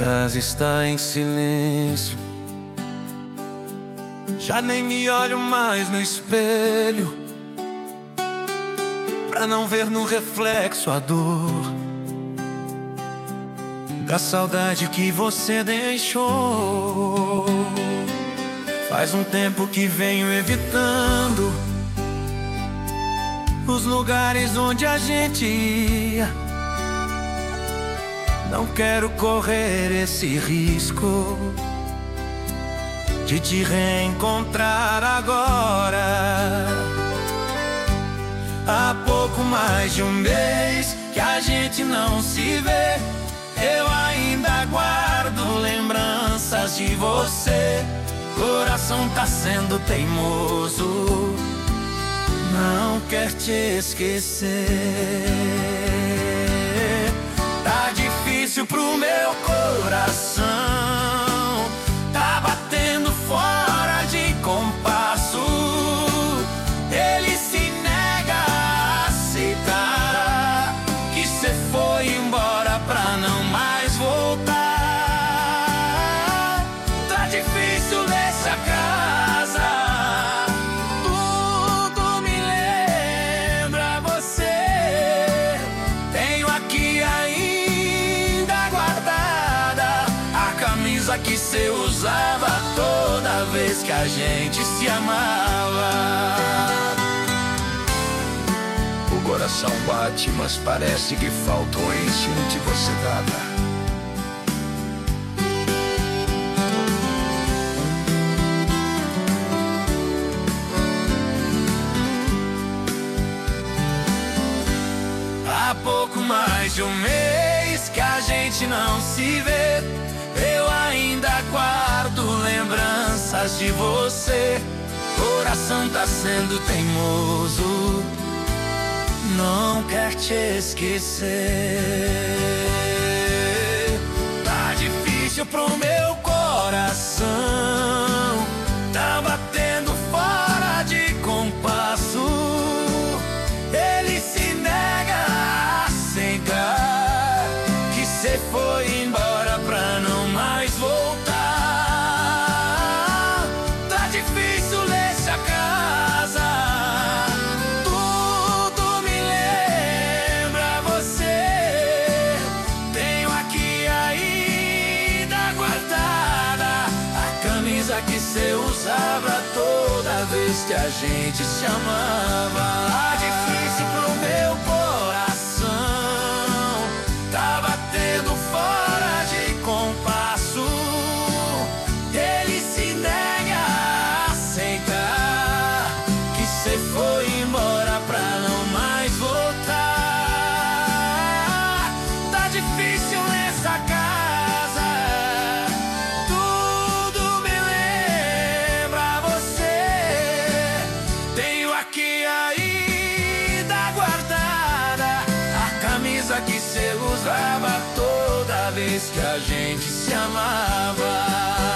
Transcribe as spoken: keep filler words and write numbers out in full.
casa está em silêncio. Já nem me olho mais no espelho, pra não ver no reflexo a dor da saudade que você deixou. Faz um tempo que venho evitando os lugares onde a gente ia. Não quero correr esse risco de te reencontrar agora. Há pouco mais de um mês que a gente não se vê. Eu ainda guardo lembranças de você. Coração tá sendo teimoso, não quer te esquecer. Tá difícil pro meu coração, tá batendo fora de compasso. Ele se nega a aceitar que cê foi embora pra não mais voltar. Tá difícil nessa casa, tudo me lembra você. Tenho aqui ainda guardada a camisa que cê usava toda vez que a gente se amava. O coração bate, mas parece que falta o ensino que você dava. Há pouco mais de um mês que a gente não se vê. Eu ainda guardo lembranças de você. Coração tá sendo teimoso, não quer te esquecer. Tá difícil pro meu coração, tá batendo fora de compasso. Ele se nega a aceitar que cê foi embora pra não mais voltar. Tá difícil nessa casa, tudo me lembra você. Tenho aqui ainda guardada a camisa que cê usava toda vez que a gente se amava. Tá difícil pro meu coração, tá batendo fora de compasso. Ele se nega a aceitar que cê foi embora pra não mais voltar. Tá difícil nessa casa, tudo me lembra você. Tenho aqui ainda guardada a camisa que cê usava toda vez que a gente se amava.